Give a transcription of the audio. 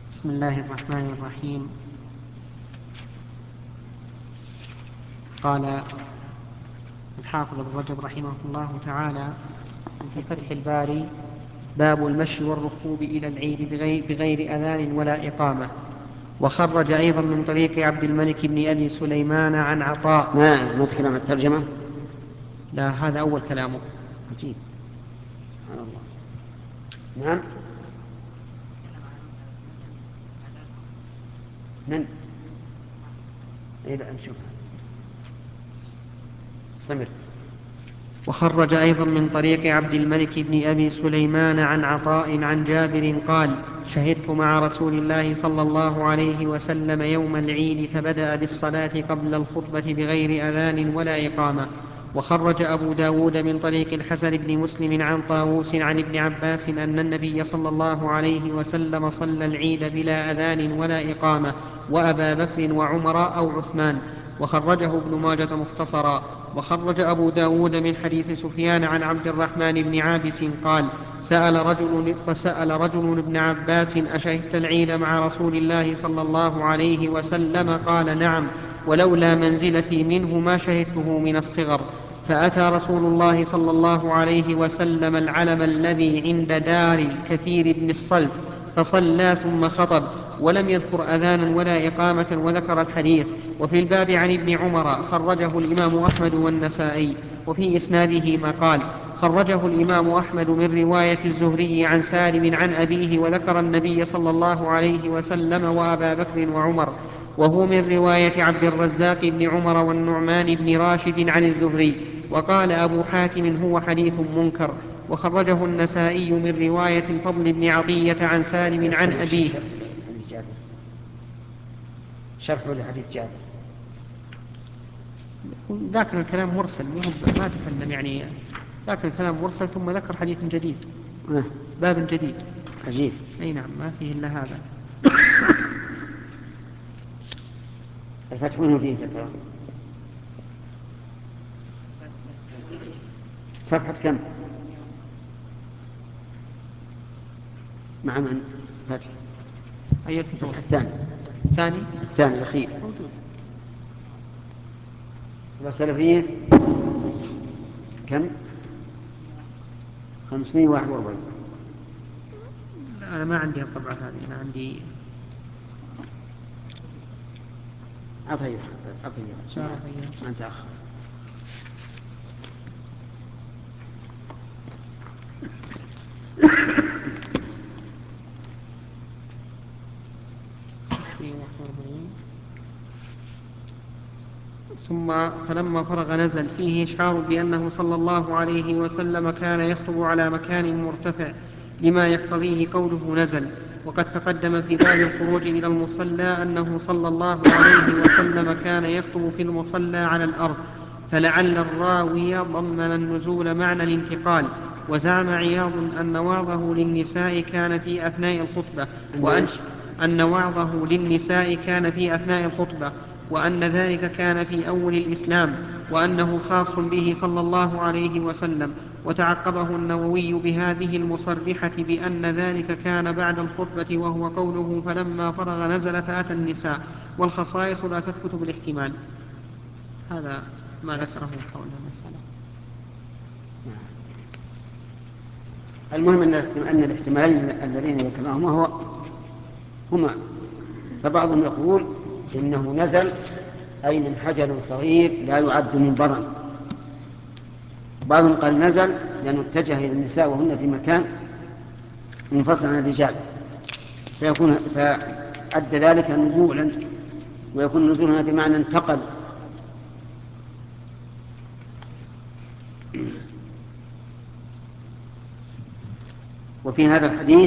بسم الله الرحمن الرحيم. قال الحافظ ابن رجب رحمه الله تعالى في فتح الباري: باب المشي والركوب إلى العيد بغير أذان ولا إقامة. وخرج أيضا من طريق عبد الملك بن أبي سليمان عن عطاء. ما تكلم عن الترجمة؟ لا، هذا أول كلامه. عجيب، سبحان الله. نعم. من؟ إذا نشوفها استمر. وخرج أيضا من طريق عبد الملك بن أبي سليمان عن عطاء عن جابر قال: شهدت مع رسول الله صلى الله عليه وسلم يوم العيد فبدأ بالصلاة قبل الخطبة بغير أذان ولا إقامة. وخرج أبو داود من طريق الحسن بن مسلم عن طاووس عن ابن عباس أن النبي صلى الله عليه وسلم صلى العيد بلا أذان ولا إقامة، وأبا بكر وعمر أو عثمان. وخرجه ابن ماجة مختصرا. وخرج أبو داود من حديث سفيان عن عبد الرحمن بن عابس قال: سأل رجل ابن عباس: أشهدت العيد مع رسول الله صلى الله عليه وسلم؟ قال: نعم، ولولا منزلتي منه ما شهدته من الصغر. فأتى رسول الله صلى الله عليه وسلم العلم الذي عند دار كثير بن الصلت فصلى ثم خطب، ولم يذكر أذانا ولا إقامة، وذكر الحديث. وفي الباب عن ابن عمر خرجه الإمام أحمد والنسائي، وفي إسناده مقال. خرجه الإمام أحمد من رواية الزهري عن سالم عن أبيه، وذكر النبي صلى الله عليه وسلم وأبا بكر وعمر. وهو من رواية عبد الرزاق بن عمر والنعمان بن راشد عن الزهري. وقال أبو حاتم: هو حديث منكر. وخرجه النسائي من رواية الفضل بن عطية عن سالم عن أبيه. شرح لحديث جابر. ذاك الكلام مرسل، ما تكلم يعني. ذاك الكلام مرسل ثم ذكر حديث جديد، باب جديد. عجيب. أي نعم، ما فيه إلا هذا. الفتح منه فيه ذكر. صفحة كم؟ مع من؟ فتح أي الفتح؟ الثاني الأخير موجود. السلفية كم؟ 541. لا، أنا ما عندي الطبعة هذه، أنا عندي أعطيه شارح. ما تأخر. ثم فلما فرغ نزل فيه إشعار بأنه صلى الله عليه وسلم كان يخطب على مكان مرتفع لما يقتضيه قوله نزل. وقد تقدم في باب الخروج إلى المصلى أنه صلى الله عليه وسلم كان يخطب في المصلى على الأرض، فلعل الراوي ضمن النزول معنى الانتقال. وزعم عياض أن وعظه للنساء كان في أثناء الخطبة، وأن ذلك كان في أول الإسلام، وأنه خاص به صلى الله عليه وسلم. وتعقبه النووي بهذه المصرحة بأن ذلك كان بعد الخطبة، وهو قوله: فلما فرغ نزل فأتى النساء. والخصائص لا تثبت بالاحتمال. هذا ما ذكره حول المسألة. المهم أن الاحتمالين الذين ذكرناهما هما، فبعضهم يقول إنه نزل أي من حجر صغير لا يعد منبرا، بعضهم قال نزل لأنه اتجه إلى النساء وهن في مكان منفصل عن الرجال، فأدى ذلك نزولا، ويكون نزولنا بمعنى انتقل. وفي هذا الحديث